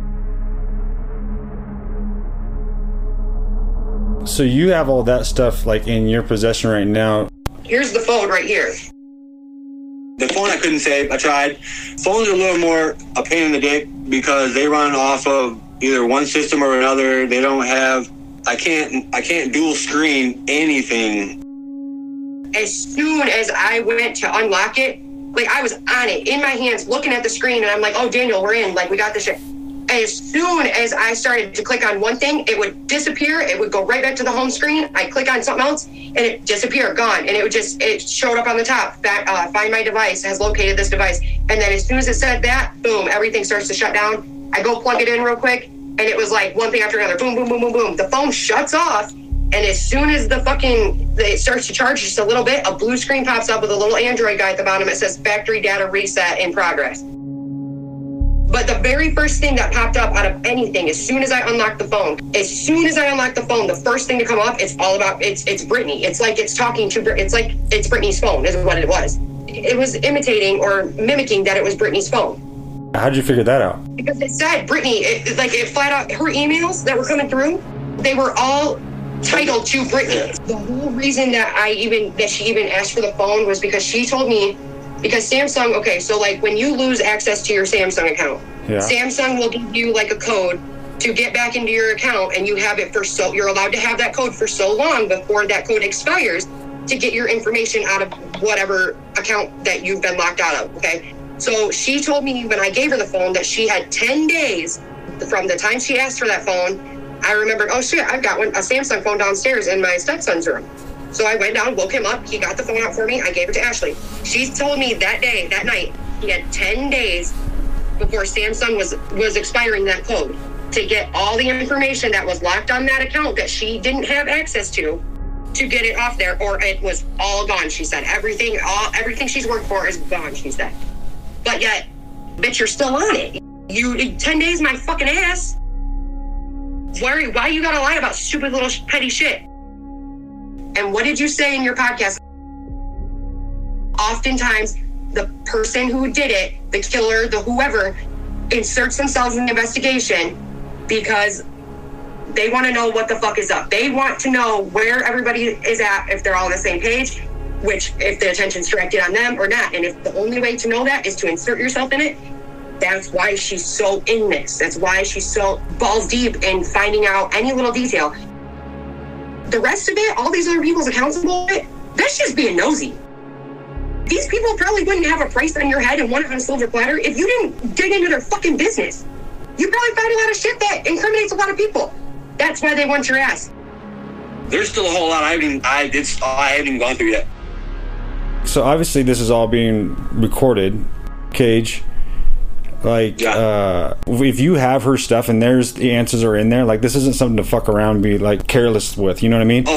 So you have all that stuff like in your possession right now. Here's the phone right here. The phone I couldn't save. I tried. Phones are a little more a pain in the dick because they run off of either one system or another. They don't have. I can't dual screen anything. As soon as I went to unlock it, like I was on it in my hands, looking at the screen, and I'm like, "Oh, Daniel, we're in. Like we got this shit." As soon as I started to click on one thing, it would disappear. It would go right back to the home screen. I click on something else, and it disappeared, gone. And it showed up on the top. Find my device, has located this device. And then as soon as it said that, boom, everything starts to shut down. I go plug it in real quick, and it was like one thing after another. Boom, boom, boom, boom, boom. The phone shuts off, and as soon as it starts to charge just a little bit, a blue screen pops up with a little Android guy at the bottom. It says factory data reset in progress. But the very first thing that popped up out of anything, as soon as I unlocked the phone, the first thing to come up, it's Brittany. It's like it's talking to, it's Brittany's phone is what it was. It was imitating or mimicking that it was Brittany's phone. How'd you figure that out? Because it said Brittany, it flat out, her emails that were coming through, they were all titled to Brittany. The whole reason that she even asked for the phone was because she told me, because Samsung, okay, so like when you lose access to your Samsung account, Samsung will give you like a code to get back into your account, and you have it you're allowed to have that code for so long before that code expires to get your information out of whatever account that you've been locked out of, okay? So she told me when I gave her the phone that she had 10 days from the time she asked for that phone. I remembered, oh shit, I've got a Samsung phone downstairs in my stepson's room. So I went down, woke him up. He got the phone out for me. I gave it to Ashley. She told me that night, he had 10 days before Samsung was expiring that code to get all the information that was locked on that account that she didn't have access to get it off there, or it was all gone, she said. Everything she's worked for is gone, she said. But yet, bitch, you're still on it. 10 days, my fucking ass. Why you gotta lie about stupid little petty shit? And what did you say in your podcast? Oftentimes, the person who did it, the killer, the whoever, inserts themselves in the investigation because they want to know what the fuck is up. They want to know where everybody is at, if they're all on the same page, if the attention's directed on them or not. And if the only way to know that is to insert yourself in it, that's why she's so in this. That's why she's so balls deep in finding out any little detail. The rest of it, all these other people's accounts, that's just being nosy. These people probably wouldn't have a price on your head and want it on a silver platter if you didn't dig into their fucking business. You probably found a lot of shit that incriminates a lot of people. That's why they want your ass. There's still a whole lot I haven't even gone through yet. So obviously this is all being recorded, Cage. Like, if you have her stuff and the answers are in there, like, this isn't something to fuck around and be, like, careless with, you know what I mean? Oh,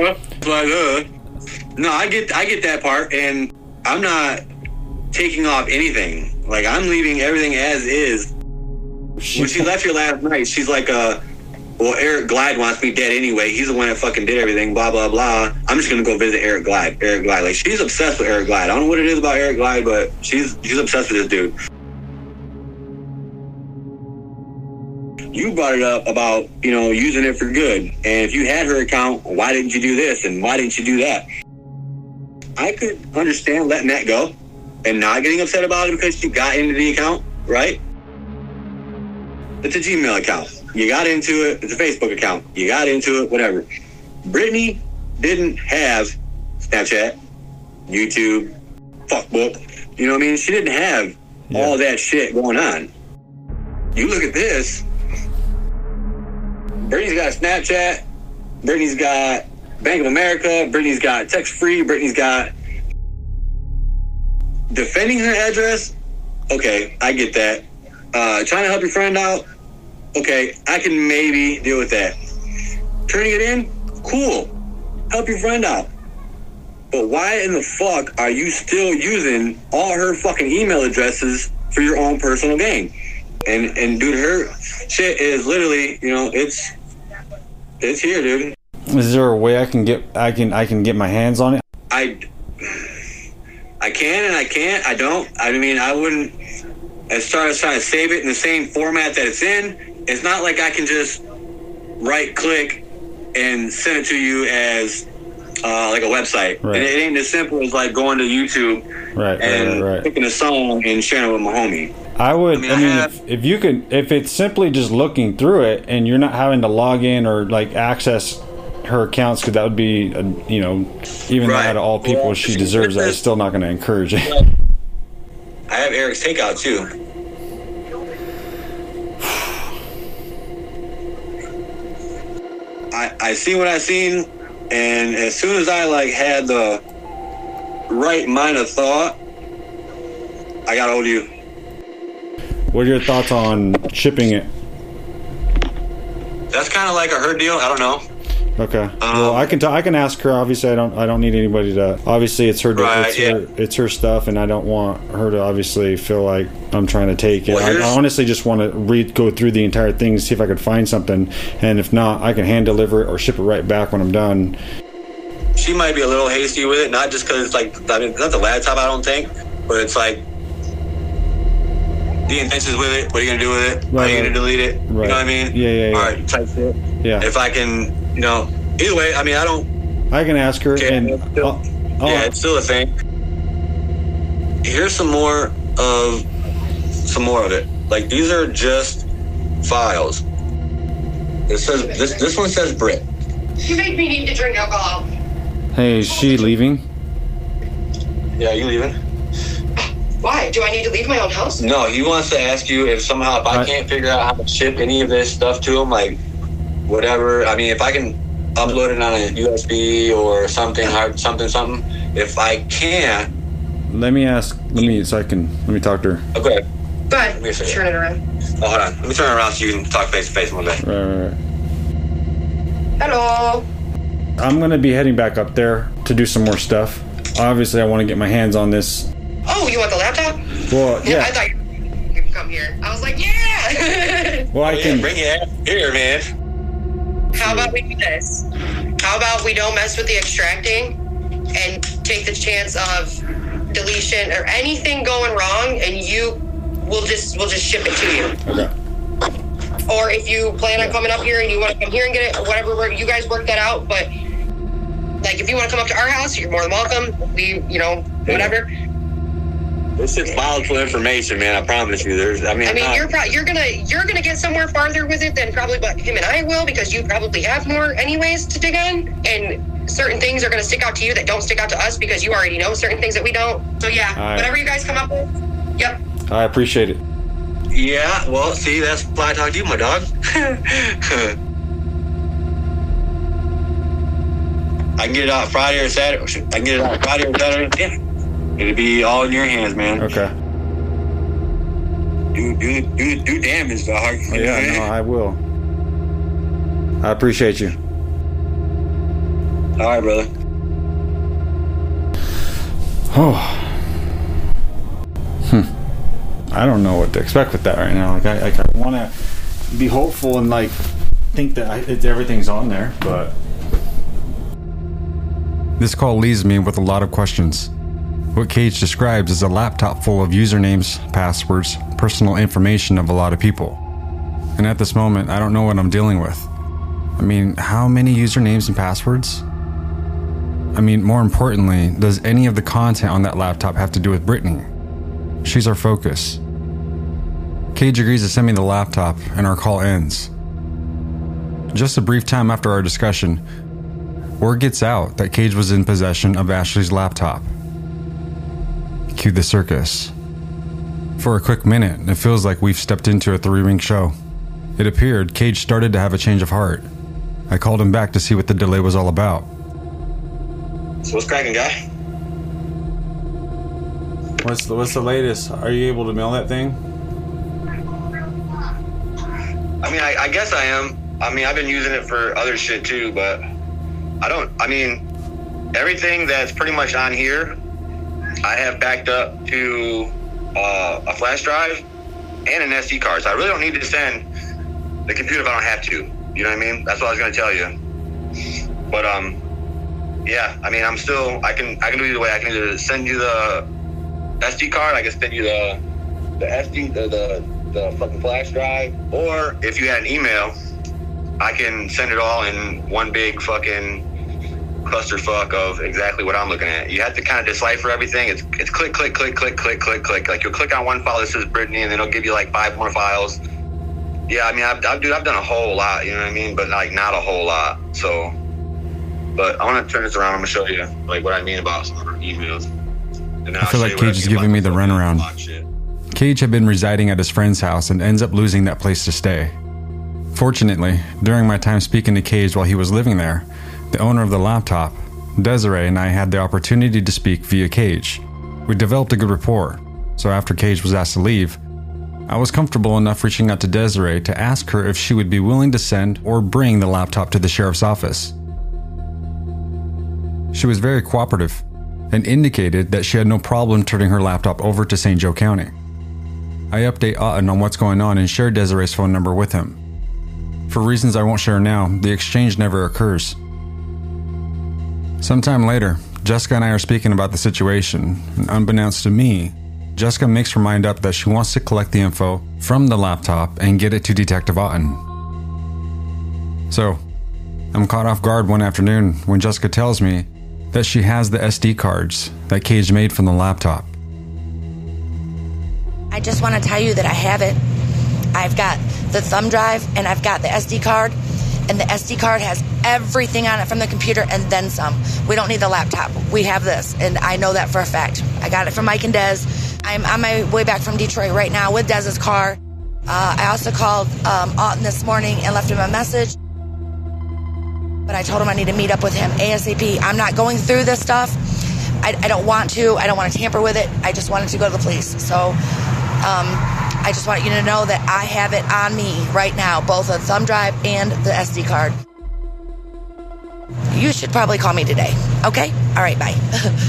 no, I get that part, and I'm not taking off anything. Like, I'm leaving everything as is. When she left here last night, she's like, well, Eric Glide wants me dead anyway. He's the one that fucking did everything, blah, blah, blah. I'm just going to go visit Eric Glide. Like, she's obsessed with Eric Glide. I don't know what it is about Eric Glide, but she's obsessed with this dude. You brought it up about, using it for good. And if you had her account, why didn't you do this? And why didn't you do that? I could understand letting that go and not getting upset about it because she got into the account, right? It's a Gmail account. You got into it. It's a Facebook account. You got into it, whatever. Brittany didn't have Snapchat, YouTube, fuckbook. You know what I mean? She didn't have all that shit going on. You look at this. Brittany's got Snapchat. Brittany's got Bank of America. Brittany's got Text Free. Brittany's got defending her address. Okay, I get that. Trying to help your friend out. Okay, I can maybe deal with that. Turning it in, cool. Help your friend out. But why in the fuck are you still using all her fucking email addresses for your own personal gain? And dude, her shit is literally, it's here, dude. Is there a way I can get my hands on it? I can and I can't. I don't. I mean, I wouldn't. as far as trying to save it in the same format that it's in, it's not like I can just right click and send it to you as like a website. Right. And it ain't as simple as like going to YouTube and picking a song and sharing it with my homie. I would. I mean, if you could, if it's simply just looking through it and you're not having to log in or like access her accounts, because that would be, you know, even though out of all people she deserves that, I'm still not going to encourage it. I have Eric's Takeout too. I seen what I seen, and as soon as I like had the right mind of thought, I got hold of you. What are your thoughts on shipping it? That's kind of like a her deal. I don't know. Okay. Well, I can ask her. Obviously, I don't need anybody to. Obviously, it's her. It's her stuff, and I don't want her to obviously feel like I'm trying to take it. I honestly just want to go through the entire thing, see if I could find something, and if not, I can hand deliver it or ship it right back when I'm done. She might be a little hasty with it, not just because it's like, I mean, not the laptop, I don't think, but it's like the intentions with it. What are you gonna do with it? Are you gonna delete it? You know what I mean? Yeah. All right, type shit. Yeah. If I can, you know, either way, I mean, I can ask her, and it's still a thing. Here's some more of it. Like, these are just files. It says this one says Brit. You make me need to drink alcohol. Hey, is she leaving? Yeah, you leaving? Why? Do I need to leave my own house? No, he wants to ask you if somehow, if I can't figure out how to ship any of this stuff to him, like whatever. I mean, if I can upload it on a USB or something, something. If I can't, let me talk to her. Okay. Go ahead. Turn it around. Oh, hold on. Let me turn it around so you can talk face to face one day. Right. Hello. I'm gonna be heading back up there to do some more stuff. Obviously, I want to get my hands on this. Oh, you want the laptop? Well, yeah. I thought you could come here. I was like, yeah. Well, I can bring it here, man. How about we do this? How about we don't mess with the extracting and take the chance of deletion or anything going wrong, and we'll just ship it to you. Okay. Or if you plan on coming up here and you want to come here and get it, or whatever, you guys work that out. But like, if you want to come up to our house, you're more than welcome. Whatever. This is volatile information, man. I promise you. You're gonna get somewhere farther with it than probably but him and I will, because you probably have more anyways to dig on, and certain things are gonna stick out to you that don't stick out to us because you already know certain things that we don't. So yeah, whatever you guys come up with. Yep. I appreciate it. Yeah, well, see, that's why I talked to you, my dog. I can get it out Friday or Saturday. Yeah. It'll be all in your hands, man. Okay. Do damage, dog. Yeah, no, I will. I appreciate you. All right, brother. Oh. I don't know what to expect with that right now. Like, I want to be hopeful and like think that everything's on there, but this call leaves me with a lot of questions. What Cage describes is a laptop full of usernames, passwords, personal information of a lot of people. And at this moment, I don't know what I'm dealing with. I mean, how many usernames and passwords? I mean, more importantly, does any of the content on that laptop have to do with Brittany? She's our focus. Cage agrees to send me the laptop, and our call ends. Just a brief time after our discussion, word gets out that Cage was in possession of Ashley's laptop. Cue the circus. For a quick minute, it feels like we've stepped into a three-ring show. It appeared Cage started to have a change of heart. I called him back to see what the delay was all about. So what's cracking, guy? What's the latest? Are you able to mail that thing? I mean, I guess I am. I mean, I've been using it for other shit too, but everything that's pretty much on here, I have backed up to a flash drive and an SD card. So I really don't need to send the computer if I don't have to. You know what I mean? That's what I was going to tell you. But, yeah, I mean, I can do either way. I can either send you the SD card, I can send you the SD, the fucking flash drive, or if you had an email, I can send it all in one big fucking clusterfuck of exactly what I'm looking at. You have to kind of decipher everything. It's click, click, click, click, click, click, click. Like you'll click on one file that says Brittany, and then it'll give you like 5 more files. Yeah, I mean, I've done a whole lot, you know what I mean? But like not a whole lot. So, but I want to turn this around. I'm gonna show you like what I mean about some of our emails. And then I feel like Cage is giving me the runaround. Cage had been residing at his friend's house and ends up losing that place to stay. Fortunately, during my time speaking to Cage while he was living there, the owner of the laptop, Desiree, and I had the opportunity to speak via Cage. We developed a good rapport, so after Cage was asked to leave, I was comfortable enough reaching out to Desiree to ask her if she would be willing to send or bring the laptop to the sheriff's office. She was very cooperative and indicated that she had no problem turning her laptop over to St. Joe County. I update Otten on what's going on and share Desiree's phone number with him. For reasons I won't share now, the exchange never occurs. Sometime later, Jessica and I are speaking about the situation, and unbeknownst to me, Jessica makes her mind up that she wants to collect the info from the laptop and get it to Detective Otten. So, I'm caught off guard one afternoon when Jessica tells me that she has the SD cards that Cage made from the laptop. I just want to tell you that I have it. I've got the thumb drive and I've got the SD card, and the SD card has everything on it from the computer and then some. We don't need the laptop. We have this, and I know that for a fact. I got it from Mike and Des. I'm on my way back from Detroit right now with Dez's car. I also called Otten this morning and left him a message, but I told him I need to meet up with him ASAP. I'm not going through this stuff. I don't want to. I don't want to tamper with it. I just wanted to go to the police. So I just want you to know that I have it on me right now, both the thumb drive and the SD card. You should probably call me today, okay? All right, bye.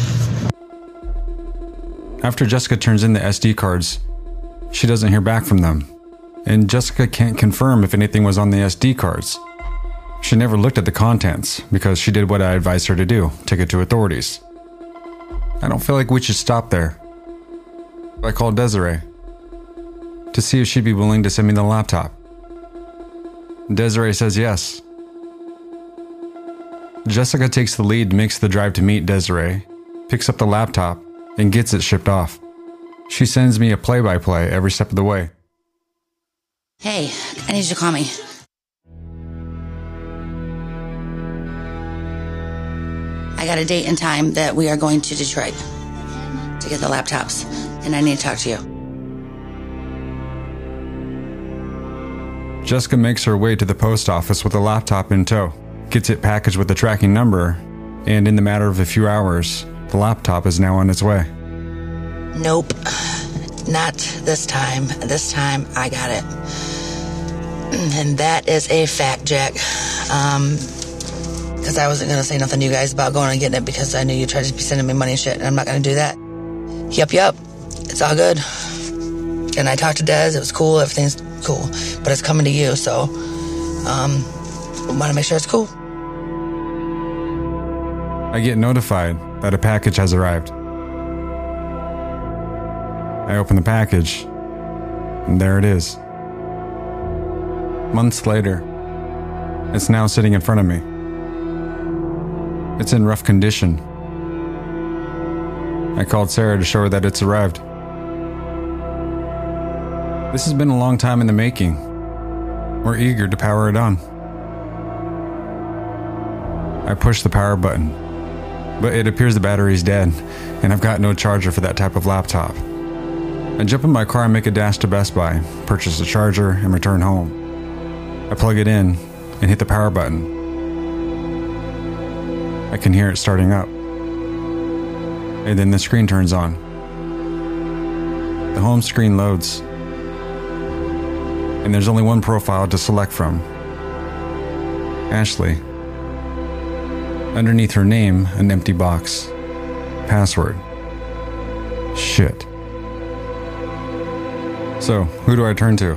After Jessica turns in the SD cards, she doesn't hear back from them, and Jessica can't confirm if anything was on the SD cards. She never looked at the contents because she did what I advised her to do, take it to authorities. I don't feel like we should stop there. I called Desiree to see if she'd be willing to send me the laptop. Desiree says yes. Jessica takes the lead, makes the drive to meet Desiree, picks up the laptop, and gets it shipped off. She sends me a play-by-play every step of the way. Hey, I need you to call me. I got a date and time that we are going to Detroit to get the laptops, and I need to talk to you. Jessica makes her way to the post office with the laptop in tow, gets it packaged with the tracking number, and in the matter of a few hours, the laptop is now on its way. Nope, not this time. This time I got it. And that is a fact, Jack. Because I wasn't going to say nothing to you guys about going and getting it because I knew you tried to be sending me money and shit, and I'm not going to do that. Yup. It's all good. And I talked to Des. It was cool. Everything's cool. But it's coming to you, so want to make sure it's cool. I get notified that a package has arrived. I open the package, and there it is. Months later, it's now sitting in front of me. It's in rough condition. I called Sarah to show her that it's arrived. This has been a long time in the making. We're eager to power it on. I push the power button, but it appears the battery's dead, and I've got no charger for that type of laptop. I jump in my car and make a dash to Best Buy, purchase a charger, and return home. I plug it in and hit the power button. I can hear it starting up. And then the screen turns on. The home screen loads. And there's only one profile to select from. Ashley. Underneath her name, an empty box. Password. Shit. So, who do I turn to?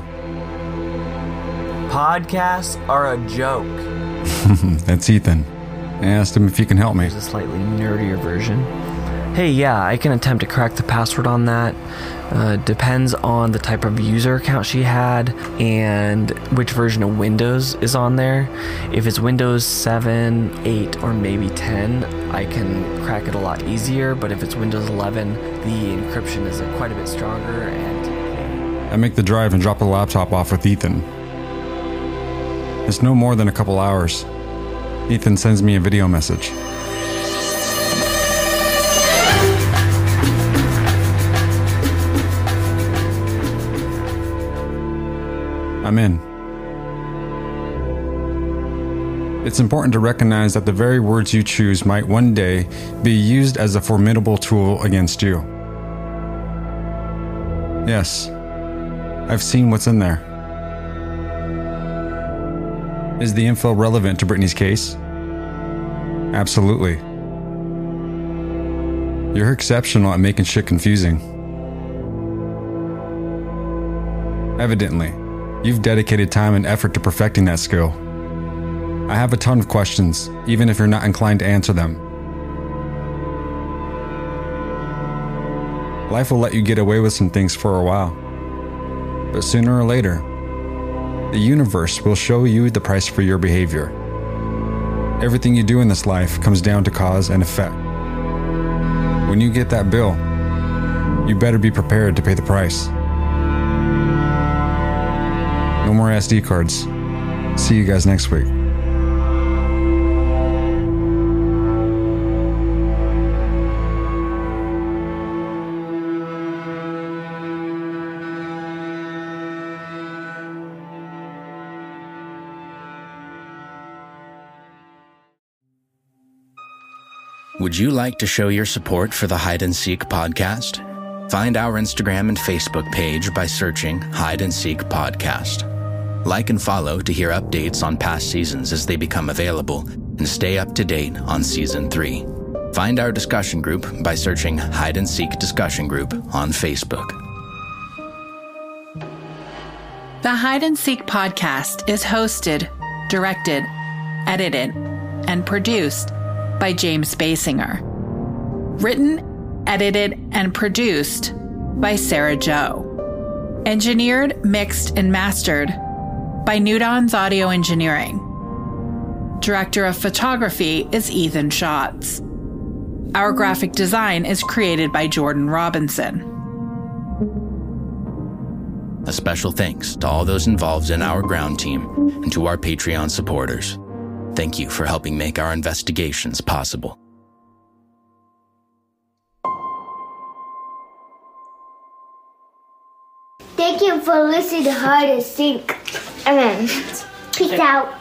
Podcasts are a joke. That's Ethan. I asked him if he can help me. There's a slightly nerdier version. Hey, yeah, I can attempt to crack the password on that. Depends on the type of user account she had and which version of Windows is on there. If it's Windows 7, 8, or maybe 10, I can crack it a lot easier, but if it's Windows 11, the encryption is quite a bit stronger. And I make the drive and drop the laptop off with Ethan. It's no more than a couple hours. Ethan sends me a video message. I'm in. It's important to recognize that the very words you choose might one day be used as a formidable tool against you. Yes, I've seen what's in there. Is the info relevant to Brittany's case? Absolutely. You're exceptional at making shit confusing. Evidently, you've dedicated time and effort to perfecting that skill. I have a ton of questions, even if you're not inclined to answer them. Life will let you get away with some things for a while. But sooner or later, the universe will show you the price for your behavior. Everything you do in this life comes down to cause and effect. When you get that bill, you better be prepared to pay the price. No more SD cards. See you guys next week. Would you like to show your support for the Hide and Seek podcast? Find our Instagram and Facebook page by searching Hide and Seek Podcast. Like and follow to hear updates on past seasons as they become available, and stay up to date on Season 3. Find our discussion group by searching Hide and Seek Discussion Group on Facebook. The Hide and Seek podcast is hosted, directed, edited, and produced by James Basinger. Written, edited, and produced by Sarah Joe. Engineered, mixed, and mastered by Newdon's Audio Engineering. Director of Photography is Ethan Schatz. Our graphic design is created by Jordan Robinson. A special thanks to all those involved in our ground team and to our Patreon supporters. Thank you for helping make our investigations possible. Thank you for listening to Hide and Seek. Peace out.